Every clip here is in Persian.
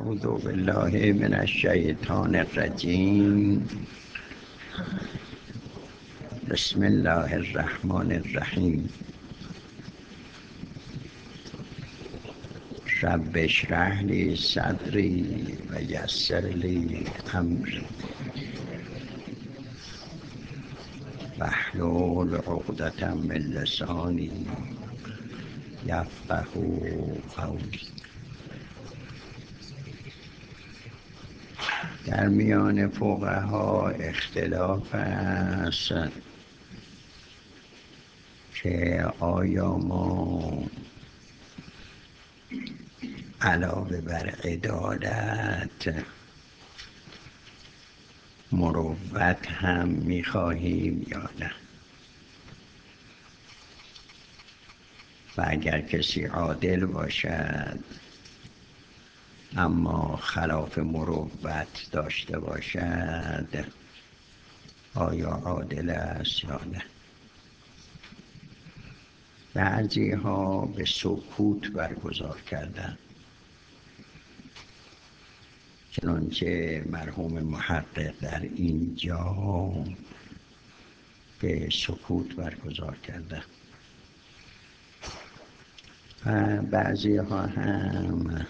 اعوذ بالله من الشیطان الرجیم. بسم الله الرحمن الرحیم. رب اشرح لی صدری و یسر لی امری واحلل عقدة من لسانی یفقهوا قولی. در میان فقها اختلاف است که آیا ما علاوه بر عدالت مروت هم می‌خواهیم یا نه، و اگر کسی عادل باشد اما خلاف مروت داشته باشد آیا عادل است یا نه. بعضی ها به سکوت برگزار کردن، چنانچه مرحوم محقق در اینجا به سکوت برگزار کردن، و بعضی ها هم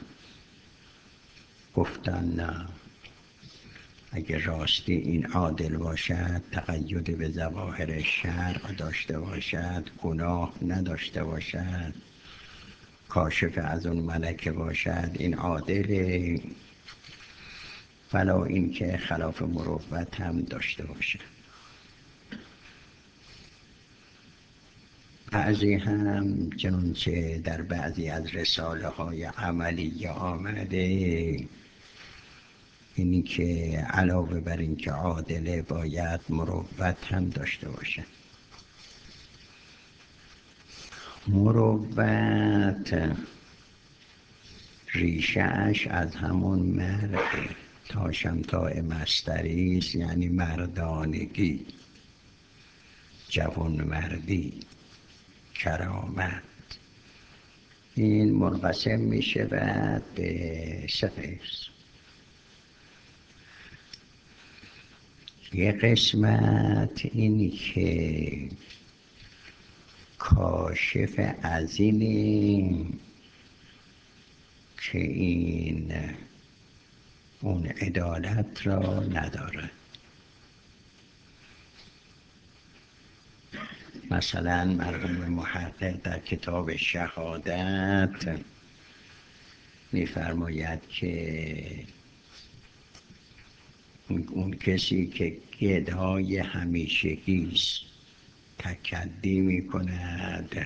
گفتن نه، اگر راستی این عادل باشد، تقید به ظواهر شرع داشته باشد، گناه نداشته باشد، کاشف از اون ملکه باشد، این عادله، ولی این که خلاف مروت هم داشته باشد. بعضی هم چنانچه در بعضی از رساله های عملی آمده، اینی که علاوه بر این که عادله باید مروت هم داشته باشه. مروت ریشه اش از همون مرد تا شمتاء مصدری است، یعنی مردانگی، جوانمردی، کرامت. این منقسم می شود به سه قسم. یک قسمت اینی که کاشف از اینی که این اون عدالت را نداره. مثلا مرحوم محقق در کتاب شهادت می‌فرماید که اون کسی که گدای همیشگیست تکدی می‌کند،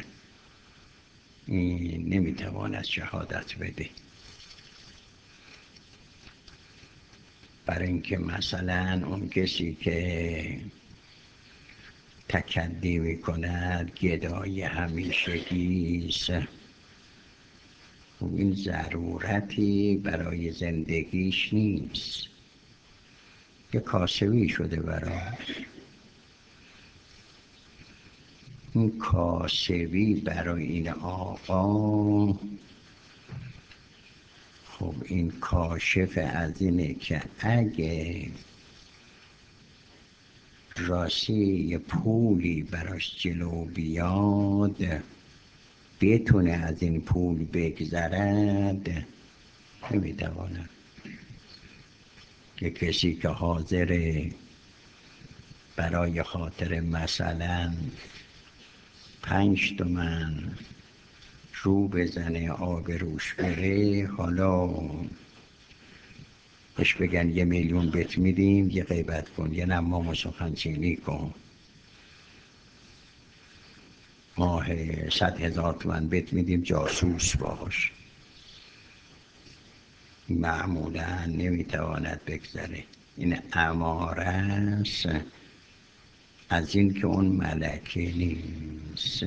این نمی‌تواند شهادت بده. برای اینکه مثلا اون کسی که تکدی می‌کند گدای همیشگیست، این ضرورتی برای زندگیش نیست، یه کاسبی شده براش. این کاسبی برای این آقا، خب این کاشف از اینه که اگه راستی یه پولی براش جلو بیاد، بتونه از این پول بگذرد، نمیتواند. که کسی که حاضره برای خاطر مثلا 5 تومن رو بزنه آب روش بره، حالا بهش بگن 1 میلیون بهت میدیم، یه غیبت کن، یه نمام و سخنچینی کن، ماه 100,000 تومن بهت میدیم، جاسوس باش، معمولا نمیتواند بگذره. این اماره است از این که اون ملکه نیست.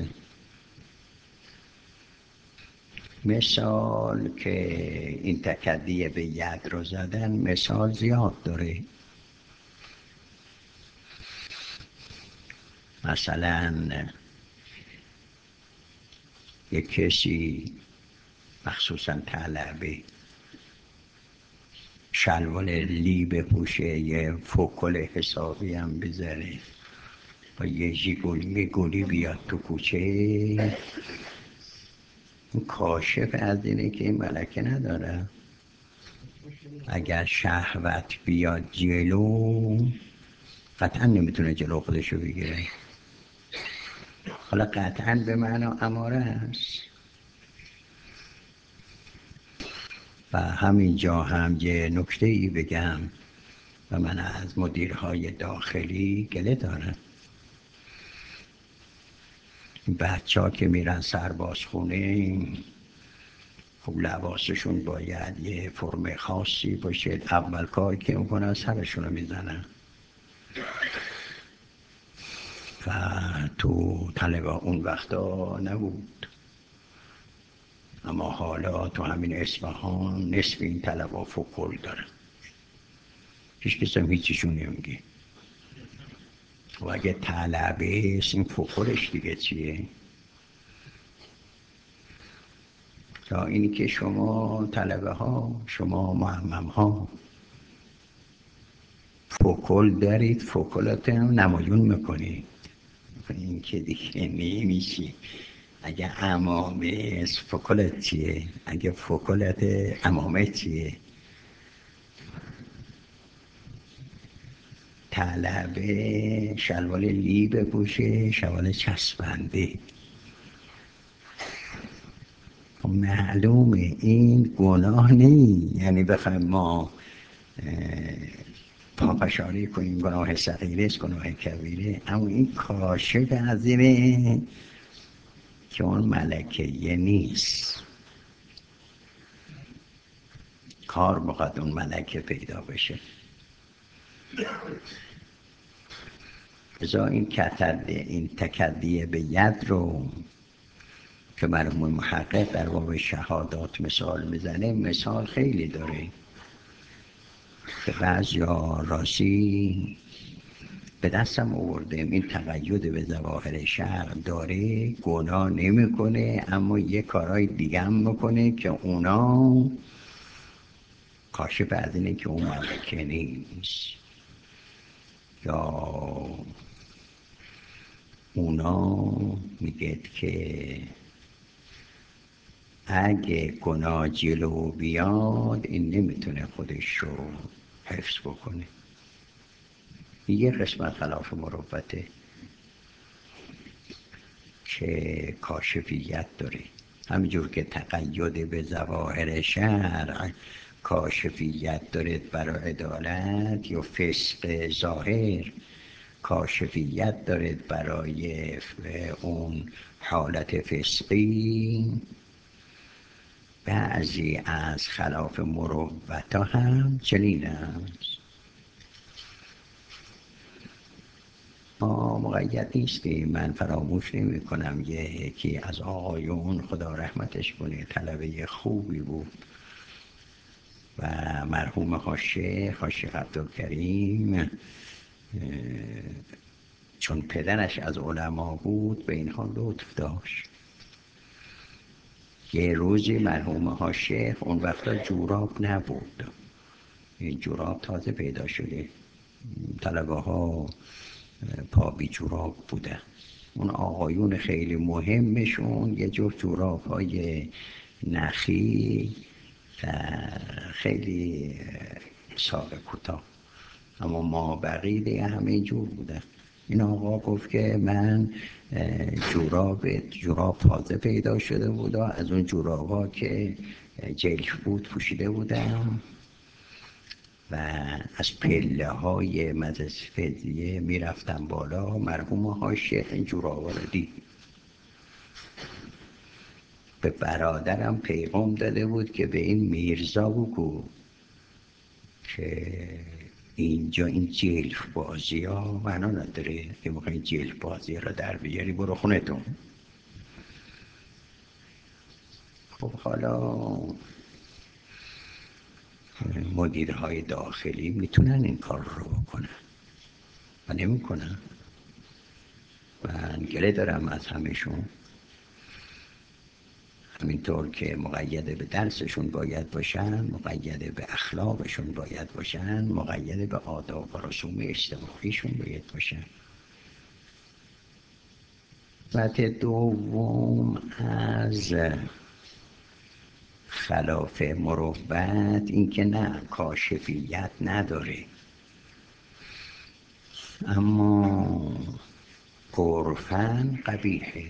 مثال که این تکدی به ید رو زدن، مثال زیاد داره. مثلا یک کسی مخصوصا طلبه شلوار لی بپوشه، یه فوکل حسابی هم بذاره، با یه گلی بیاد تو کوچه، این کاشف از اینه که این ملکه نداره. اگر شهوت بیاد جلو قطعا نمیتونه جلو خودشو بگیره. حالا قطعا به معنی اماره هست. و همینجا هم یه نکته ای بگم و من از مدیرهای داخلی گله دارم. بچه ها که میرن سربازخونه، خب لباسشون باید یه فرم خاصی باشه، اول کار که میکنن سرشون رو میزنن. و تو طلبه اون وقتا نبود، اما حالا تو همین اصفهان نصف این طلبه فوکل دارن، هیچ کس هم هیچیشون نمیگه. و اگه طلبه است این فوکلش دیگه چیه؟ تا اینی که شما طلبه ها، شما معمم ها فوکل دارید، فوکلاتون نمایون میکنید، این که دیگه نمیشه. اگه عمامه است فوکلت چیه؟ اگه فوکلت عمامه چیه؟ طلبه شلوار لی بپوشه، شلوار چسبنده. معلومه این گناه نی، یعنی بخوایم ما پافشاری کنیم گناه صغیره است، گناه کبیره، اما این کاشف از اینه که اون ملکه نیست. کار بخواد اون ملکه پیدا بشه. ازا این تکدیه به ید رو که مرحوم محقق در باب شهادات مثال میزنه، مثال خیلی داره که بعضیا راستی به دستم آوردیم این تقید به ظواهر شرع داره، گناه نمیکنه اما یه کارهای دیگه هم میکنه که اونا کاشف از اینه که اون ملکه نیست، یا اونا میگه که اگه گناه جلو بیاد این نمیتونه خودش رو حفظ بکنه. یه قسمت خلاف مروته که کاشفیت داره، همینجور که تقید به ظواهر شرع کاشفیت داره برای عدالت یا فسق ظاهر، کاشفیت داره برای اون حالت فسقی. بعضی از خلاف مروتا هم چنین است. ما مقید نیستیم. من فراموش نمی کنم یکی از آقایون خدا رحمتش کنه طلبه خوبی بود و مرحوم شیخ عبدالکریم چون پدرش از علما بود به اینها لطف داشت. یه روزی مرحوم شیخ، اون وقتا جوراب نبود، این جوراب تازه پیدا شده، طلبه ها پا بی جوراب بودن، اون آقایون خیلی مهمشون یه جور جوراب های نخی خیلی ساق کوتاه، اما ما بقیه دیگه همه جور بودن. این آقا گفت که من جوراب تازه پیدا شده بود و از اون جوراب ها که جلف بود پوشیده بودم و از پله های مدرسه فضیه میرفتم بالا. مرحوم شیخ این جوراب رو دید، به برادرم پیغام داده بود که به این میرزا بگو که اینجا این جلف بازی ها معنا نداره، که میخوای جلف بازی رو در بیاری برو خونتون. خب حالا مدیرهای داخلی میتونن این کار رو بکنن و نمیکنن. من گله دارم از همشون. همینطور که مقید به درسشون باید باشن، مقید به اخلاقشون باید باشن، مقید به آداب و رسوم اجتماعیشون باید باشن. صفت دوم از خلاف مروت این که نه کاشفیت نداره، اما عرفاً قبیحه،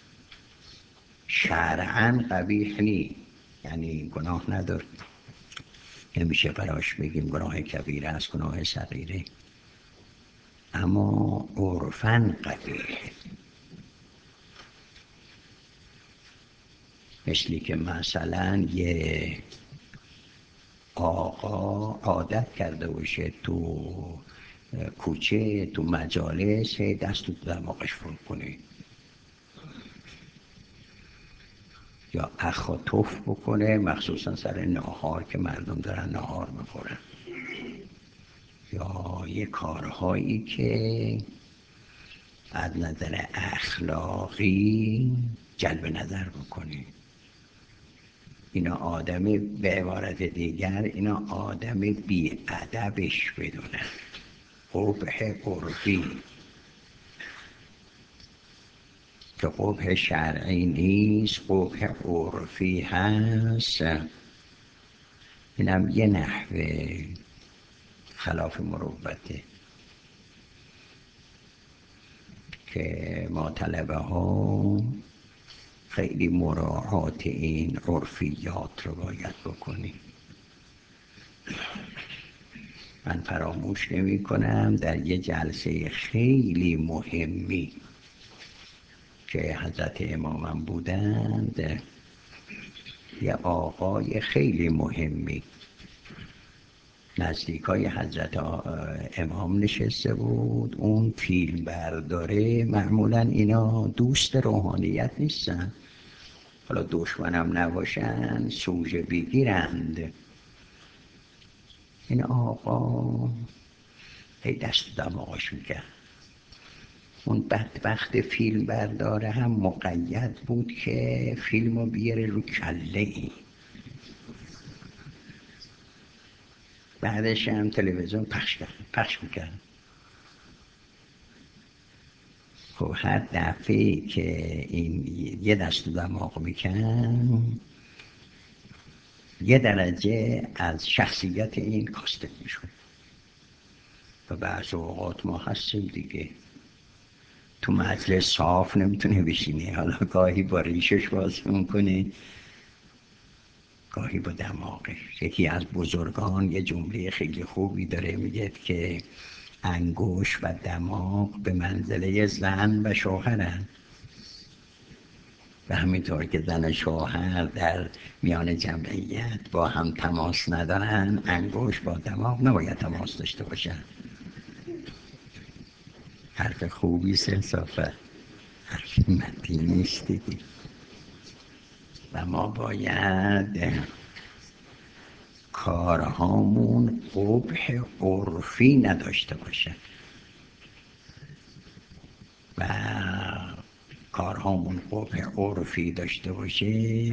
شرعاً قبیح نی، یعنی گناه نداره، نمیشه براش بگیم گناه کبیره است، گناه صغیره، اما عرفاً قبیحه. مثلی که مثلا یه آقا عادت کرده باشه تو کوچه، تو مجالس دست تو دماغش فرو کنه، یا اخ و تف بکنه، مخصوصا سر ناهار که مردم دارن ناهار میخورن، یا یه کارهایی که از نظر اخلاقی جلب نظر بکنه. اینا آدم، به عبارت دیگر اینا آدم بی ادبش بدونن، قبح عرفی که قبح شرعی نیست، قبح عرفی هست. اینم یه نحوه خلاف مروته که ما طلبه ها خیلی مراعات این عرفیات رو باید بکنیم. من فراموش نمی کنم در یه جلسه خیلی مهمی که حضرت امامم بودند، یه آقای خیلی مهمی نزدیکای حضرت امام نشسته بود. اون فیلم برداره، معمولا اینا دوست روحانیت نیستن، حالا دشمنم نباشن سوژه بگیرند. این آقا هی دست دماغش میکرد. اون بدبخت فیلم برداره هم مقید بود که فیلمو بیاره رو کله ای. بعدش هم تلویزیون پخش میکرد. خب هر دفعه که این یه دست دماغ میکن، یه درجه از شخصیت این کاسته میشون. و بعض اوقات ما هستیم دیگه تو مجلس صاف نمیتونه بشینه، حالا گاهی با ریشش باز میکنه، گاهی با دماغش. یکی از بزرگان یه جمله خیلی خوبی داره، میگه که انگوش و دماغ به منزله زن و شوهرن، و همینطور که زن و شوهر در میان جمعیت با هم تماس ندارن، انگوش با دماغ نباید تماس داشته باشن. حرف خوبی انصافا، حرف مدی نیست دیگه. و ما باید کارهامون قبح عرفی نداشته باشه و کارهامون قبح عرفی داشته باشه،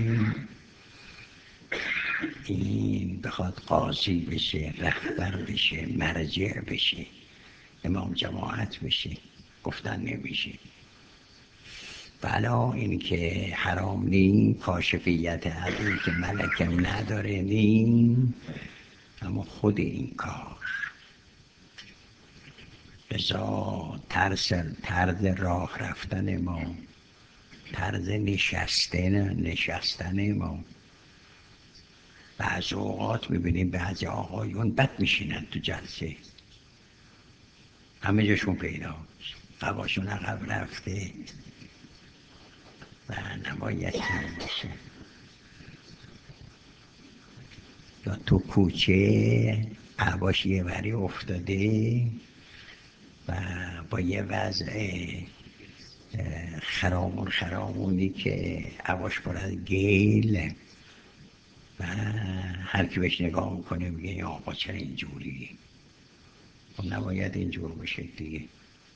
این بخواد قاضی بشه، رهبر بشه، مرجع بشه، امام جماعت بشه، گفتن نمیشه. بلا این که حرام نی، کاشفیت از این که ملکم نداره نی، اما خود این کار بزا طرز راه رفتن ما، طرز نشستن ما. بعض اوقات میبینیم بعضی آقایون بد میشینن تو جلسه، همه جاشون پیدا، قواشون عقب رفته و نباید چنین باشه. یا تو کوچه عباش یه وری افتاده و با یه وضع خرامونی که عباش پر از گیل و هر کی بهش نگاه میکنه میگه این آقا چرا اینجوری؟ خب نباید اینجور بشه دیگه.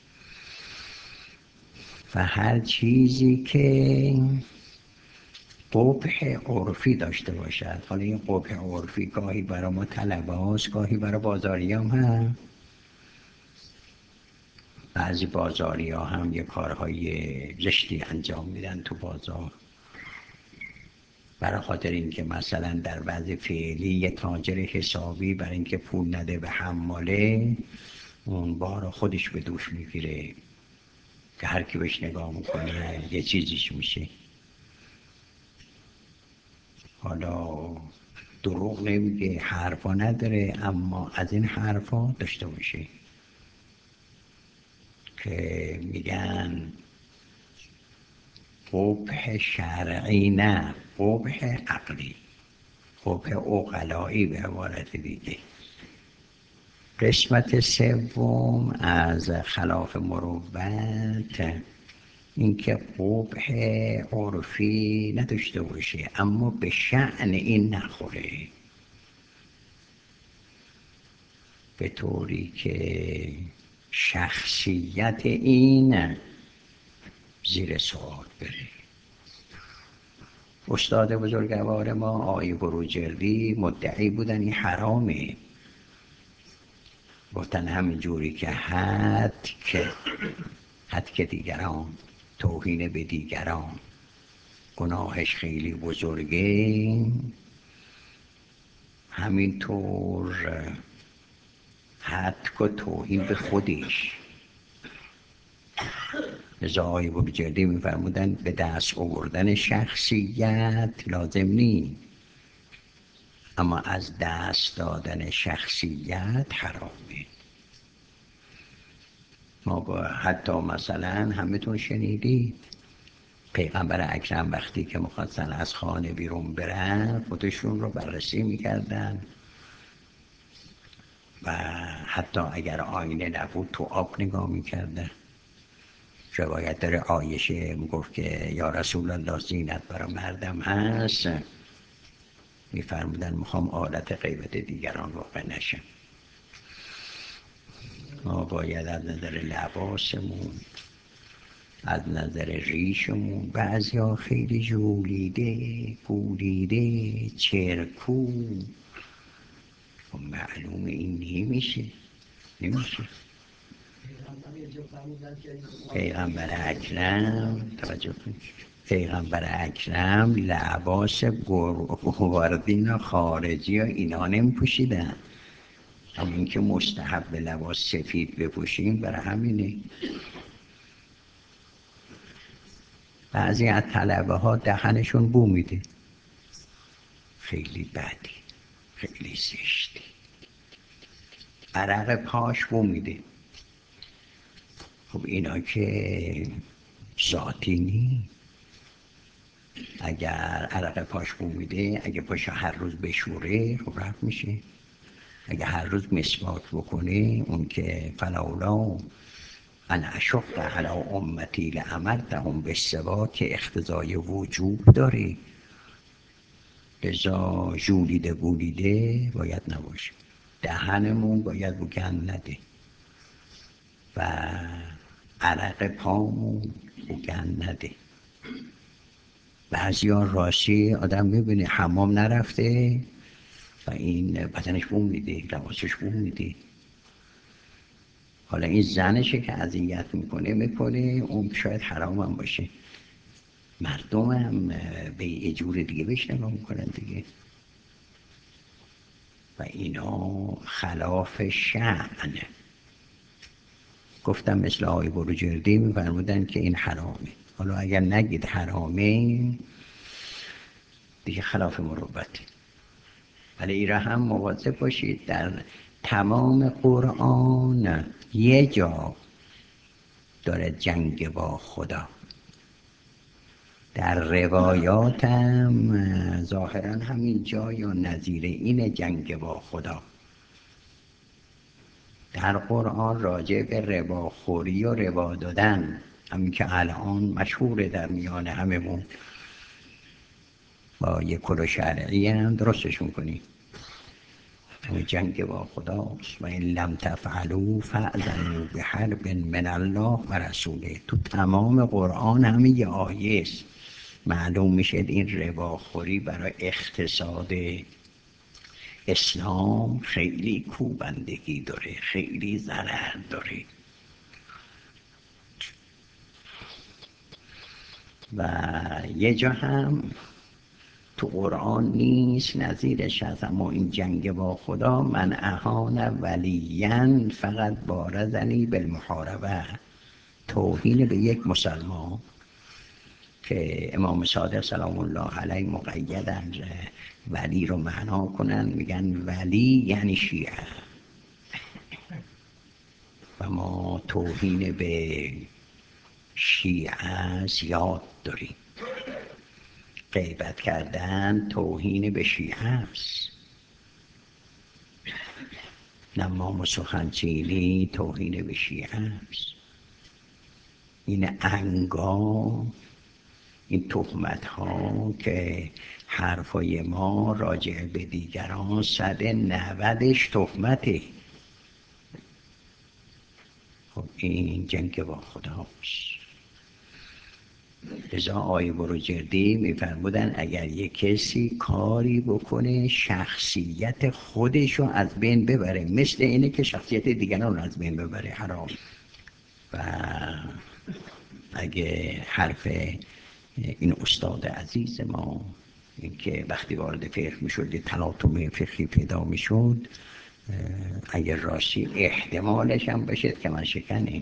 و هر چیزی که قبح عرفی داشته باشد. حالا این قبح عرفی گاهی برای ما طلبه هاست، گاهی برای بازاری هم. بعضی بازاری ها هم یه کارهای زشتی انجام میدن تو بازار، برای خاطر اینکه مثلا در وضع فعلی یه تاجر حسابی برای اینکه پول نده به حماله، اون بار خودش به دوش میگیره که هر کی بهش نگاه میکنه یه چیزیش میشه. حالا دروغ نمیگه، حرفا نداره، اما از این حرفا داشته باشه که میگن قبح شرعی نه، قبح عقلی، قبح عقلایی به عبارت دیگه. قسمت سوم از خلاف مروت اینکه قبح عرفی نداشته باشه اما به شأن این نخوره، به طوری که شخصیت این زیر سوال بره. استاد بزرگوار ما آقای بروجردی مدعی بودن این حرامه، گفتن همین جوری که حد که دیگران، توهین به دیگران گناهش خیلی بزرگه، همینطور حد که توهین به خودش. لذا آقای بروجردی میفرمودن به دست آوردن شخصیت لازم نیست، اما از دست دادن شخصیت حرامه. ما با حتی مثلا همتون شنیدید پیغمبر اکرم وقتی که میخواستن از خانه بیرون برن خودشون رو بررسی میکردن و حتی اگر آینه نبود تو آب نگاه میکردن. روایت داره عایشه میگفت که یا رسول الله زینت برای مردم هست، میفرمودن میخوام آلت غیبت دیگران واقع نشم. ما باید از نظر لباسمون، از نظر ریشمون، بعضی ها خیلی جولیده پولیده چرکو، معلومه این نمیشه. پیغمبر اکرم توجه کنید، پیغمبر اکرم لباس گواردین خارجی ها اینا نمی پوشیدن، اما این که مستحب لباس سفید بپوشیم برای همینه. بعضی از طلبه ها دهنشون بو میده، خیلی بدی، خیلی زشتی، عرق پاش بو میده. خب اینا که ذاتی نی، اگر عرق پاش بو میده، اگه پاشو هر روز بشوره خب رفت میشه. اگه هر روز مسواک بکنه، اون که فلولا ان اشق علی امتی لامرتهم بالسواک اقتضای وجوب داره. لذا ژولیده بولیده باید نباشه، دهنمون باید بگن نده و عرق پامون بگن نده. بعضی ها راستی آدم میبینه حمام نرفته و این بدنش بوم میده، لباسش بوم میده. حالا این زنشه که اذیت میکنه، اون شاید حرام هم باشه، مردم هم به اجور دیگه بهش نگاه میکنن دیگه، و اینا خلاف شأنه. گفتم مثل آقای بروجردی میفرمودن که این حرامه. حالا اگر نگید حرامه دیگه خلاف مروته. ولی این را هم مواظب باشید، در تمام قرآن یه جا داره جنگ با خدا، در روایات هم ظاهرا همین جا یا نظیر این جنگ با خدا. در قرآن راجع به رباخوری و ربا دادن، همین که الان مشهوره در میان هممون، با یک کل شرعی هم درستش میکنیم، همین جنگ با خداست. و این لم تفعلوا فأذنوا بحرب من الله و رسوله. تو تمام قرآن همین یه آیه است معلوم میشه این رباخوری برای اقتصاد اسلام خیلی کوبندگی داره، خیلی ضرر داره. و یه جا هم تو قرآن نیست نظیرش هست، اما این جنگ با خدا، من اهان ولین فقط بارزنی بالمحاربه، توهین به یک مسلمان که امام صادق سلام الله علیه مقیدن ولی رو معنا کنن، میگن ولی یعنی شیعه. و ما توهین به شیعه زیاد داریم. غیبت کردن توهین به شیعه است، نمام و سخنچینی توهین به شیعه است. این انگا، این تهمت ها که حرفای ما راجع به دیگران 190ش تهمته. خب این جنگ با خداست. لذا آیه بروجردی میفرمودن اگر یک کسی کاری بکنه شخصیت خودشو از بین ببره، مثل اینه که شخصیت دیگران رو از بین ببره، حرام. و اگه حرف این استاد عزیز ما این که وقتی وارد فقه میشد یه تلاطم فقهی پیدا میشد، اگر راستی احتمالش هم بشه که من شکنه،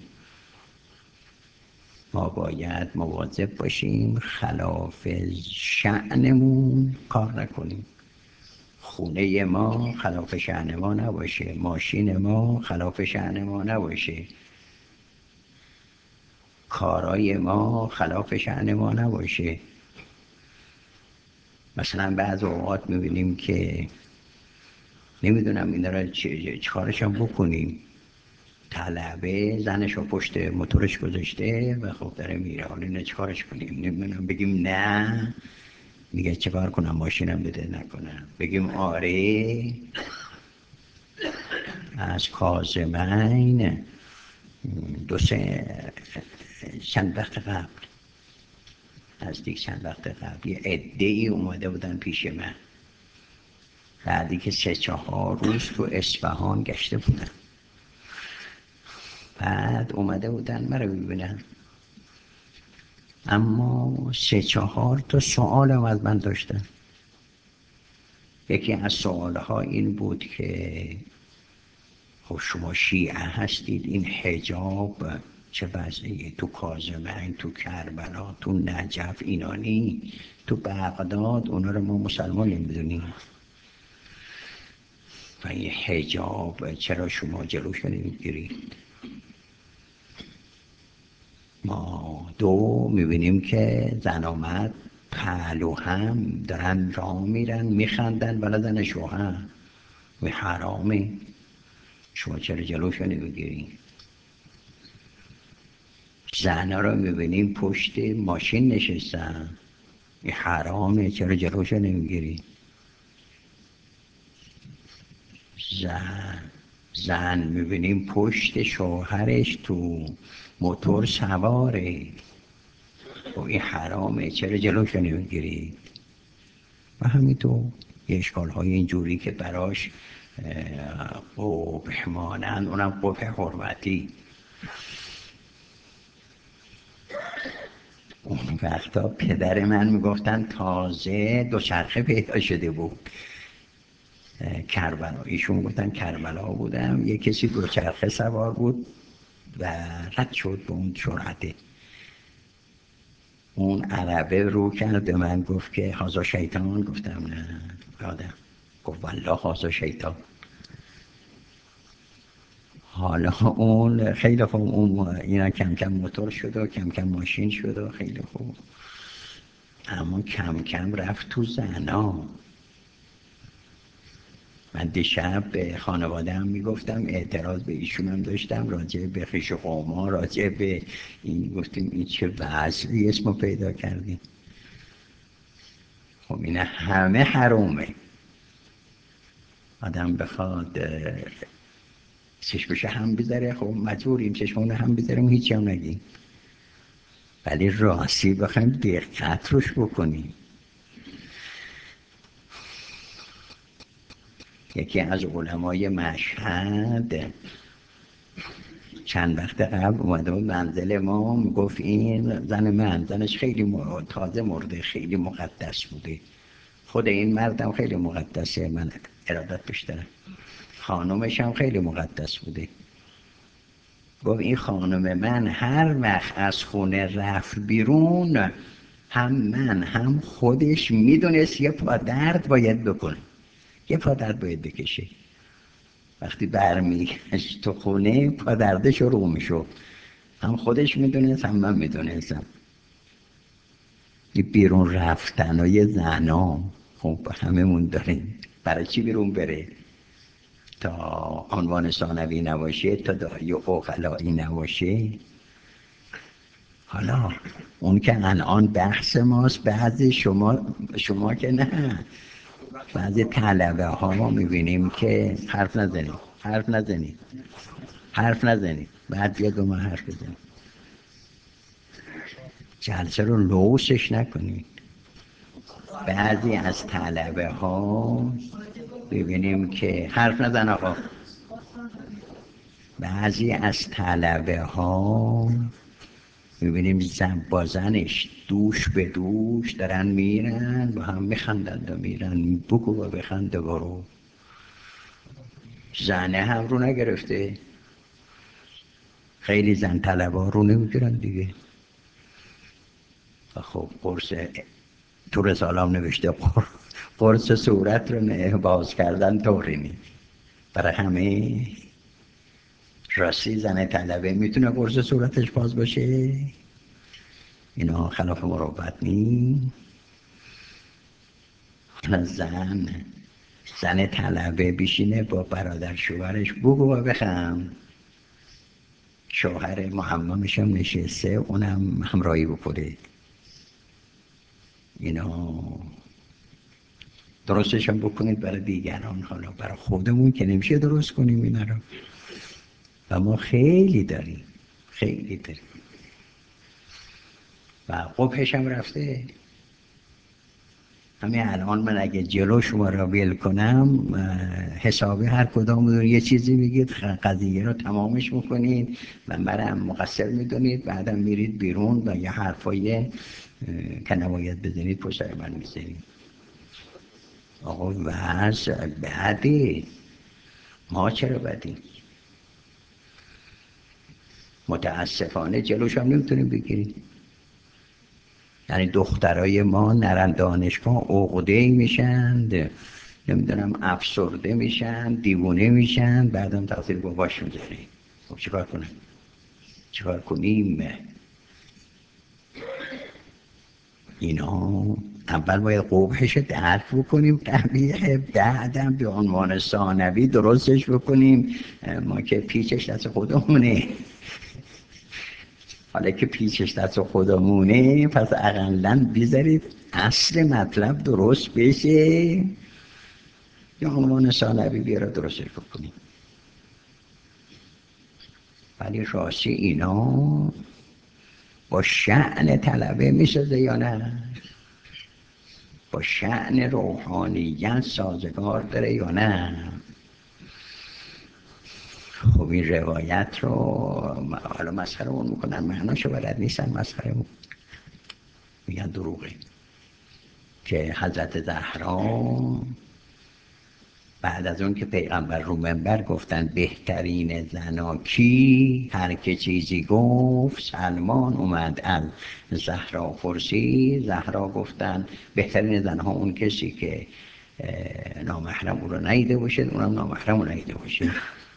ما باید مواظب باشیم خلاف شأنمون کار نکنیم. خونه ما خلاف شأن ما نباشه، ماشین ما خلاف شأن ما نباشه، کارای ما خلاف شأن ما نباشه. مثلا بعض اوقات میبینیم که نمیدونم این را چه کارشان بکنیم، طلبه زنشو پشت موتورش گذاشته و خب داره میره، حالا اینو چه کارش کنیم؟ نمیدونم بگیم نه، میگه چه کار کنم ماشینم بده نکنم، بگیم آره. از کاظمین چند وقت قبل، نزدیک چند وقت قبل، یه عده‌ای اومده بودن پیش من بعدی که 3-4 روز تو اصفهان گشته بودن. بعد اومده بودن مرا ببینن، اما 3-4 تا سوال هم از من داشتن. یکی از سوالها این بود که خب شما شیعه هستید، این حجاب چه وضعیه تو کاظمین، تو کربلا، تو نجف اینانی، تو بغداد اونا رو ما مسلمان نمیدونیم و این حجاب چرا شما جلوش نمیگیرید؟ ما دو میبینیم که زن و مرد پهلو هم دارن راه میرن میخندن بلدن شوهر و حرامه، شما چرا جلوش نمیگیرید؟ زنها رو میبینیم پشت ماشین نشستن، این حرامه، چرا جلوش نمیگیرید؟ زن میبینیم پشت شوهرش تو موتور سواره، و این حرامه، چرا جلوش نمیگیرید؟ و همینطور یه اشکال های اینجوری که براش قبح مانند، اونم قبح حرمتی. اون وقتا پدر من میگفتن تازه دوچرخه پیدا شده بود کربلا، ایشون گفتن کربلا بودم، یه کسی دوچرخه سوار بود و رد شد به اون سرعته، اون عربه رو کرد به من گفت که هازا شیطان، گفتم نه یادم، گفت والله هازا شیطان. حالا اون خیلی خوب، اون اینا کم کم موتور شد و کم کم ماشین شد و خیلی خوب، اما کم کم رفت تو زنا. من دیشب به خانواده هم میگفتم، اعتراض به ایشون هم داشتم راجع به خیش و قوما، راجع به این گفتیم این چه وضعی اسمو پیدا کردیم. خب این همه حرومه، آدم بخواد چشمش هم بذاره، خب مجبوریم چشمونه هم بذاریم، هیچی هم نگیم. ولی راستی بخوایم دقت روش بکنیم. یکی از علمای مشهد چند وقت قبل اومده بود منزل ما، میگفت این زن من، زنش خیلی تازه مرده، خیلی مقدس بوده. خود این مردم خیلی مقدسه، من ارادت بیشترم. خانومش هم خیلی مقدس بوده. گفت این خانم من هر وقت از خونه رفت بیرون، هم من هم خودش میدونست یه پادرد باید بکنه، یه پادرد باید بکشه. وقتی برمیگشت تو خونه پادرده شروع میشد، هم خودش میدونست هم من میدونستم. این بیرون رفتن و یه زنا خب هممون داریم، برای چی بیرون بره؟ تا عنوان ثانوی نباشه، تا دایی و عقلایی نباشه. حالا اون که الان بحث ماست، بعضی شما که نه، بعضی طلبه ها ما میبینیم که حرف نزنید بعد بیا دو ما حرف بزنیم، جلسه رو لوسش نکنید. بعضی از طلبه ها ببینیم که حرف نزن آقا، بعضی از طلبه ها میبینیم زن با زنش دوش به دوش دارن میرن با هم میخندند و میرن، بگو و بخنده برو. زنه هم رو نگرفته، خیلی زن طلبه ها رو نمیگیرن دیگه. خب قرص تو رسالام نوشته قرص صورت رو باز کردن طوری نیست برای همه. راستی زن طلبه میتونه قرص صورتش باز باشه؟ اینا خلاف مروت نی. زن طلبه بشینه با برادر شوهرش بگو و بخم، شوهر محممش هم نشسته اونم همراهی بکنه. اینا درستش هم بکنید برای دیگران، حالا برای خودمون که نمیشه درست کنیم اینا رو. و ما خیلی داریم و قبحش هم رفته. همین الان من اگه جلو شما را ول کنم، حسابی هر کدامتون یه چیزی میگید، قضیه رو تمامش میکنید و منم مقصر میدونید، بعدم میرید بیرون و یه حرفای که نباید بزنید پشت سر من میزنید. آقا وضع بعدی، ما چرا بدیم؟ متاسفانه جلوش هم نمیتونیم بگیریم. یعنی دخترای ما نرن دانشگاه عقده‌ای میشن، نمیدونم افسرده میشن، دیوونه میشن، بعدم تقصیر باباش میذاره. خب چیکار کنیم؟ اینا اول باید قبحش درک بکنیم قبیه، بعدم به عنوان ثانوی درستش بکنیم. ما که پیچش دست خودمونه. حالا که پیچش دست خودمونه پس اقلن بذارید اصل مطلب درست بشه، یا عنوان ثانوی بیاره درستش بکنیم. ولی راستی اینا با شأن طلبه میسازه یا نه؟ با شأن روحانیت سازگار داره یا نه؟ خب این روایت رو حالا مسخره اون میکنن، معناشو بلد نیستن، مسخره میگن دروغه، که حضرت زهرا بعد از اون که پیغمبر رو منبر گفتن بهترین زنا کی، هر که چیزی گفت، سلمان اومد از زهرا پرسید، زهرا گفتن بهترین زنها اون کسی که نامحرم او رو ندیده باشه، اونم نامحرم رو ندیده باشه،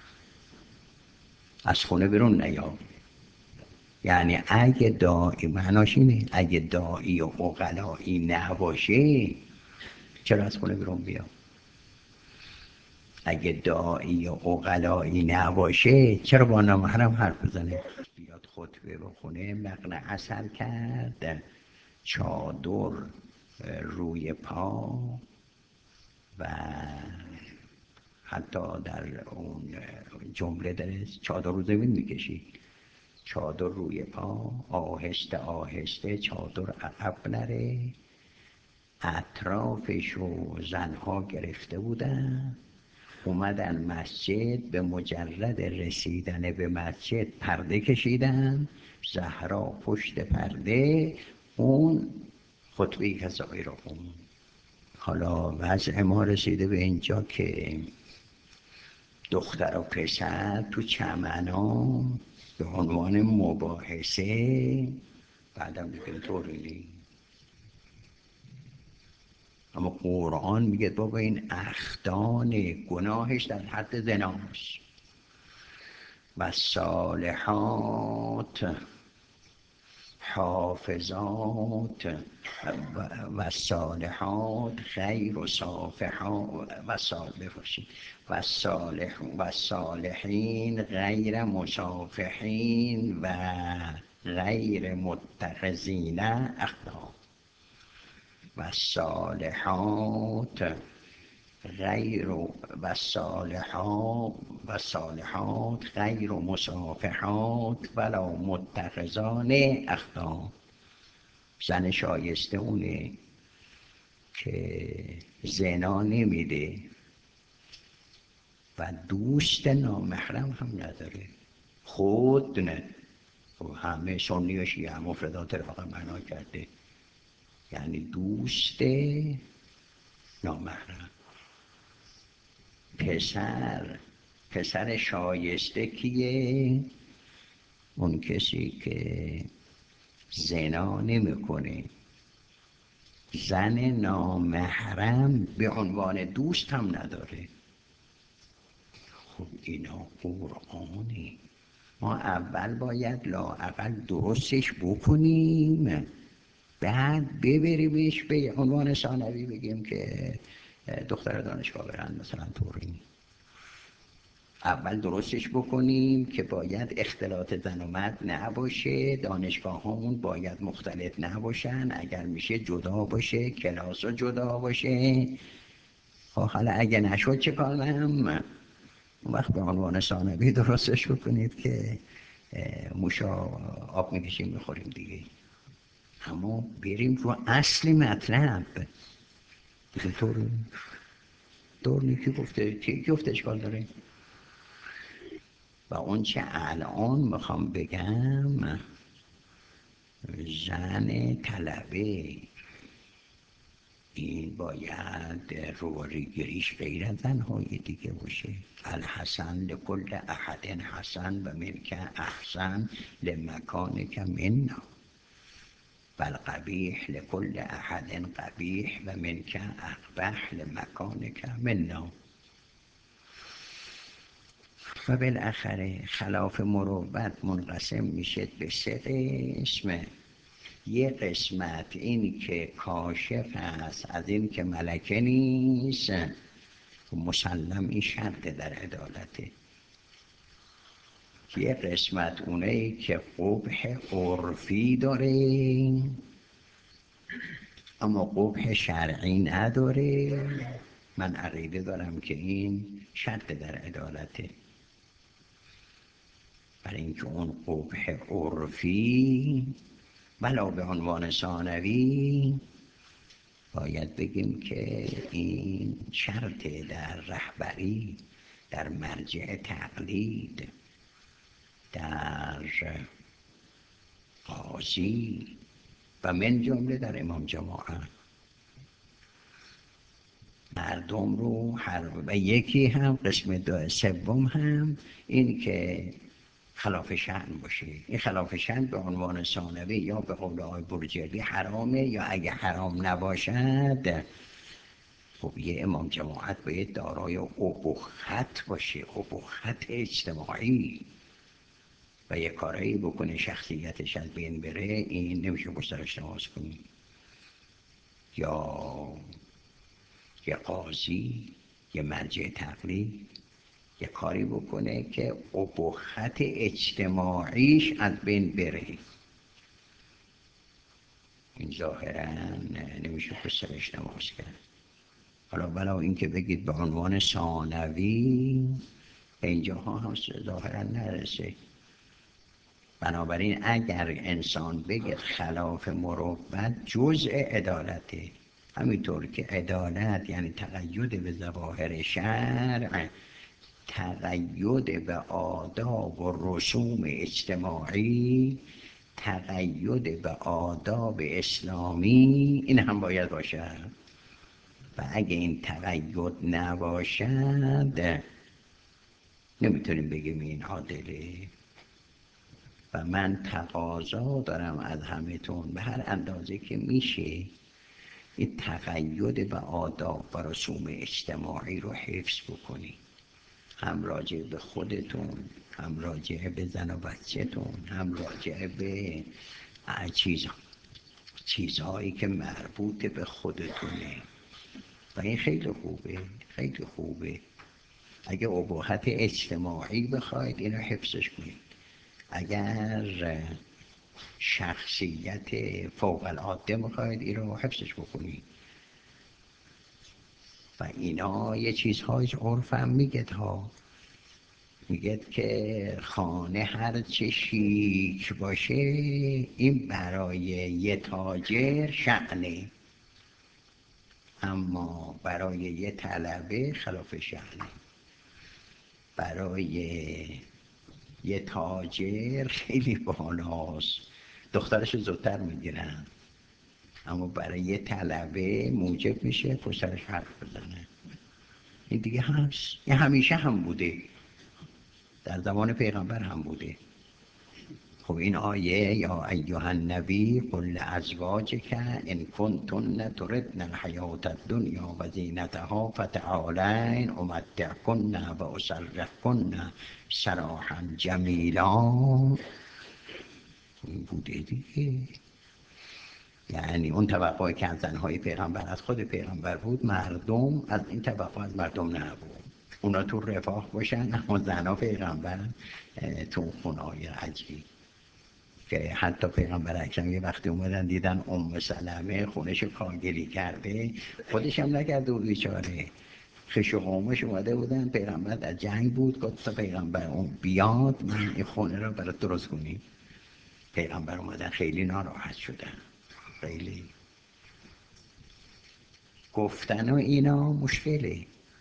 از خونه بیرون نیاد. یعنی اگه داعی، معناش اینه اگه داعی و عقلایی نباشه چرا از خونه بیرون بیاد؟ اگه داعی و عقلایی نباشه چرا با نامحرم حرف بزنه؟ بیاد خطبه بخونه، مقنع اثر کرد، چادر روی پا و حتی در اون جمله داره چادر رو زمین میکشید، چادر روی پا، آهسته آهسته چادر عقب نره. اطرافشو زنها گرفته بودن، اومدن مسجد، به مجرد رسیدن به مسجد پرده کشیدن، زهرا پشت پرده اون خطبه کذایی رو خوند. حالا وضع ما رسیده به اینجا که دختر و پسر تو چمنا به عنوان مباحثه، بعدم دیگه طوری نیست. اما قرآن میگه بابا این اخدان گناهش در حد زناست. و صالحات حافظات و صالحات خیر و صافحات و صالحین غیر مصافحین و غیر متخذین اخدان. و صالحات غیر و صالحات غیر مصافحات ولا متخذان اخدان. زن شایسته اونه که زنا نمیده و دوست نامحرم هم نداره. خود نه، همه سنی و شیعه هم مفردات رفاقه معنا کرده، یعنی دوست نامحرم. پسر شایسته کیه؟ اون کسی که زنا نمیکنه، زن نامحرم به عنوان دوست هم نداره. خب اینا قرآنی، ما اول باید لااقل درستش بکنیم، بعد ببریمش به عنوان ثانوی بگیم که دختر دانشگاه برن مثلا طوری. اول درستش بکنیم که باید اختلاط زن و مرد نباشه، دانشگاه همون باید مختلط نباشن، اگر میشه جدا باشه، کلاس ها جدا باشه. خب حالا اگه نشد چه کنم؟ اون وقت به عنوان ثانوی درستش بکنید که موشا آب میکشیم میخوریم دیگه. اما بریم رو اصل مطلب. طور نیکی گفته، کی گفته اشکال داره؟ و اون چه الان میخوام بگم، زن طلبه این باید روریگریش غیر از زنهای دیگه باشه. الحسن لکل احد حسن و منک احسن لمکانک منا و القبیح لکل احد قبیح و منک اقبح لمکانک منا. و بالاخره خلاف مروت منقسم میشه به 3 قسم. یه قسمت این که کاشف هست از این که ملکه نیست، مسلم این شرط در عدالته. یه قسمت اونایی که قبح عرفی داره اما قبح شرعی نداره. من عقیده دارم که این شرط در عدالته، برای اینکه اون قبح عرفی ولا به عنوان ثانوی باید بگیم که این شرط در رهبری، در مرجع تقلید، در قاضی و من جمله در امام جماعت. مردم رو و یکی هم قسم سوم هم این که خلاف شأن باشه. این خلاف شأن به عنوان ثانوی یا به قول آقای برجلی حرامه، یا اگه حرام نباشد خب یه امام جماعت باید دارای ابهت باشه، ابهت اجتماعی، و یه کارایی بکنه شخصیتش از بین بره. این نمیشه گسترش نماز کنی. یا یه قاضی، یه مرجع تقلید یه کاری بکنه که ابهت اجتماعیش از بین بره. این ظاهرا نمیشه گسترش نماز کرد. حالا بلا اینکه بگید به عنوان ثانوی، اینجاها هم ظاهرا نرسه. بنابراین اگر انسان بگه خلاف مروت جزء عدالته، همینطور که عدالت یعنی تقید به ظواهر شرع، تقید به آداب و رسوم اجتماعی، تقید به آداب اسلامی، این هم باید باشد. و اگه این تقید نباشد نمیتونیم بگیم این عادله. و من تقاضا دارم از همه‌تون به هر اندازه که میشه این تقید به آداب و رسوم اجتماعی رو حفظ بکنی، هم راجع به خودتون، هم راجع به زن و بچه‌تون، هم راجع به چیزهایی که مربوط به خودتونه. و این خیلی خوبه، خیلی خوبه. اگه اباحت اجتماعی بخواید اینو حفظش کنید، اگر شخصیت فوق العاده میخواید این رو حفظش بکنید. و اینا یه چیزهایش عرفم میگه ها، میگه که خانه هر چه شیک باشه این برای یه تاجر شأنه، اما برای یه طلبه خلاف شأنه. برای یه تاجر خیلی بالاست، دخترش زودتر میگیرن، اما برای یه طلبه موجب میشه پسرش حرف بزنه. این دیگه هست، این همیشه هم بوده، در زمان پیغمبر هم بوده. خب این آیه یا ایها النبی قل لازواجک ان کنتن تردن الحیاة الدنیا و زینتها فتعالین امتعکن و اسرحکن سراحا جمیلا. این بوده دیگه. یعنی اون توقعی که از زنهای پیغمبر از خود پیغمبر بود، مردم از این توقع از مردم نبود. اونا تو رفاه باشن، اما زنها پیغمبر تو خونه‌های عجیب. که حتی پیغمبر اکرم یه وقتی اومدن دیدن سلمه خونش کاگلی کرده، خودش هم نکرده بود بیچاره، خش و قومش اومده بودن، پیغمبر در جنگ بود، گفت تا پیغمبر اون بیاد من این خونه رو برای درست کنیم. پیغمبر اومدن خیلی ناراحت شدن، خیلی. گفتن و اینا مشکله،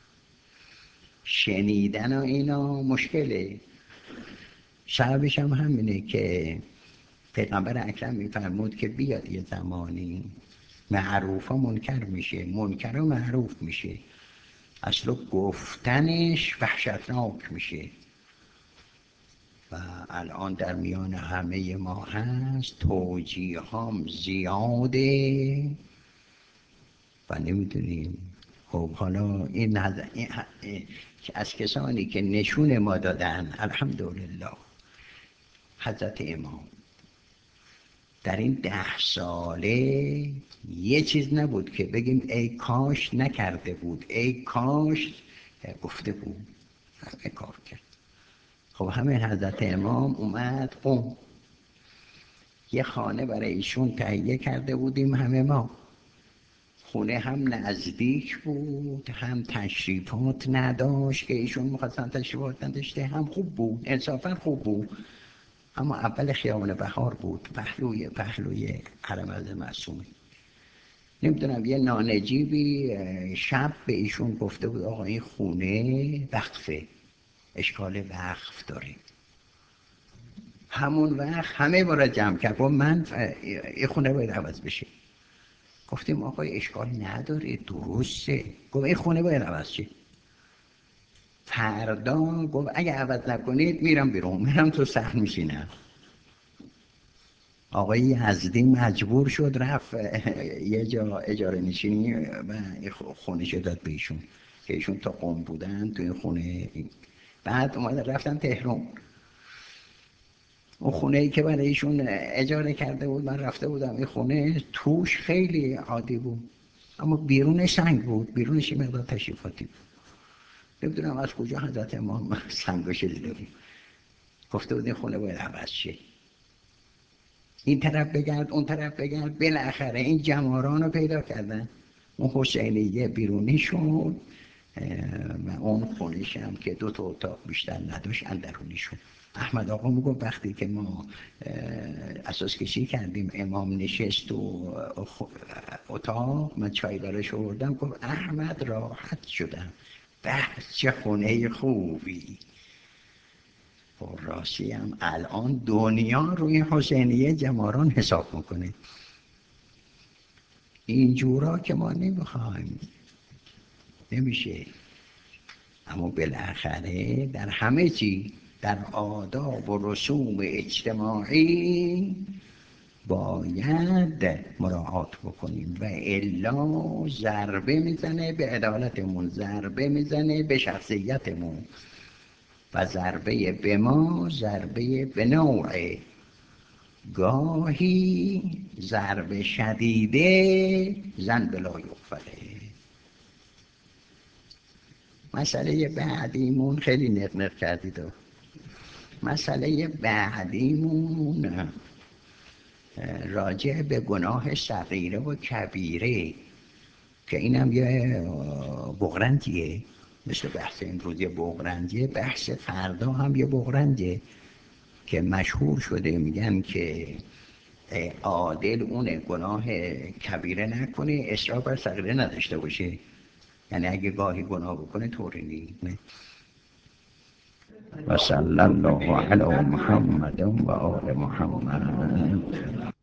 شنیدن و اینا مشکله. سببش هم همینه که پیغمبر اکرم میفرمود که بیاد یه زمانی معروف ها منکر میشه، منکر و معروف میشه، اصلا گفتنش وحشتناک میشه. و الان در میان همه ما هست، توجیه هم زیاده و نمیدونیم. خب حالا این از کسانی که نشون ما دادن الحمدلله، حضرت امام در این 10 ساله یه چیز نبود که بگیم ای کاش نکرده بود، ای کاش گفته بود، همه کار کرد. خب همین حضرت امام اومد قم، یه خانه برای ایشون تهیه کرده بودیم همه ما. خونه هم نزدیک بود، هم تشریفات نداشت که ایشون می‌خواستن تشریفات نداشته، هم خوب بود، انصافا خوب بود. اما اول خیابان بهار بود، پهلوی حرم از معصومه. نمیدونم یه نانجیبی شب به ایشون گفته بود آقا این خونه وقفه، اشکال وقف داره. همون وقت همه ما را جمع کرد، گفت من این خونه باید عوض بشه. گفتیم آقا اشکال نداره، درسته. گفت این خونه باید عوض شه. فردا گفت اگه عوض نکنید میرم بیرون، میرم تو صحن میشینم. آقای یزدی مجبور شد رفت یه جا اجاره نشینی و خونه شد داد به ایشون که ایشون تا قم بودن تو این خونه. بعد اومدن رفتن تهران، اون خونه ای که برای ایشون اجاره کرده بود من رفته بودم، این خونه توش خیلی عادی بود اما بیرونش سنگ بود، بیرونش یه مقدار تشریفاتی بود. نمیدونم از کجا حضرت امام سنگو شلیده بود، گفته بود این خونه باید عوض شه. این طرف بگرد اون طرف بگرد، بالاخره این جماران رو پیدا کردن. اون حسینیه بیرونی شد، و اون خونش هم که 2 اتاق بیشتر نداشت اندرونیشون. احمد آقا میگفت وقتی که ما اساس کشی کردیم امام نشست تو اتاق، من چای براش آوردم، گفت احمد راحت شدم، بس چه خونه خوبی. خب راستی هم الان دنیا روی حسینیه جماران حساب میکنه. اینجورا که ما نمیخوایم، نمیشه. اما بالاخره در همه چی، در آداب و رسوم اجتماعی باید مراعات بکنیم و الا ضربه میزنه به عدالتمون، ضربه میزنه به شخصیتمون و ضربه به ما ضربه به نوعه. گاهی ضربه شدیده زن بلا یغفله. مسئله بعدیمون خیلی نقنق کردید. مسئله بعدیمون راجع به گناه صغیره و کبیره که اینم یه بغرنجیه، مثل بحث امروز یه بغرنجه، بحث فردا هم یه بغرنجه که مشهور شده. میگن که عادل اونه گناه کبیره نکنه، اصرار بر صغیره نداشته باشه. یعنی اگه گاهی گناه بکنه طوری نیست. و صلی الله علی محمد و آل محمد.